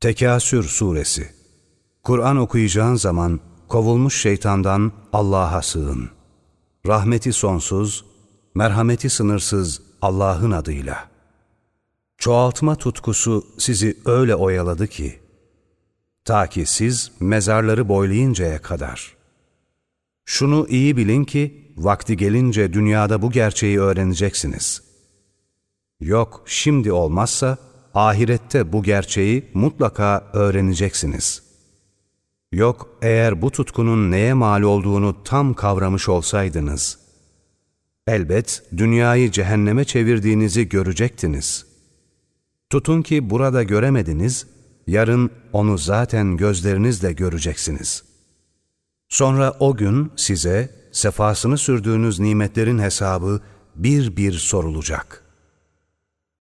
Tekâsür Suresi. Kur'an okuyacağın zaman kovulmuş şeytandan Allah'a sığın. Rahmeti sonsuz, merhameti sınırsız Allah'ın adıyla. Çoğaltma tutkusu sizi öyle oyaladı ki, ta ki siz mezarları boylayıncaya kadar. Şunu iyi bilin ki, vakti gelince dünyada bu gerçeği öğreneceksiniz. Yok, şimdi olmazsa, ahirette bu gerçeği mutlaka öğreneceksiniz. Yok, eğer bu tutkunun neye mal olduğunu tam kavramış olsaydınız, elbet dünyayı cehenneme çevirdiğinizi görecektiniz. Tutun ki burada göremediniz, yarın onu zaten gözlerinizle göreceksiniz. Sonra o gün size sefasını sürdüğünüz nimetlerin hesabı bir bir sorulacak.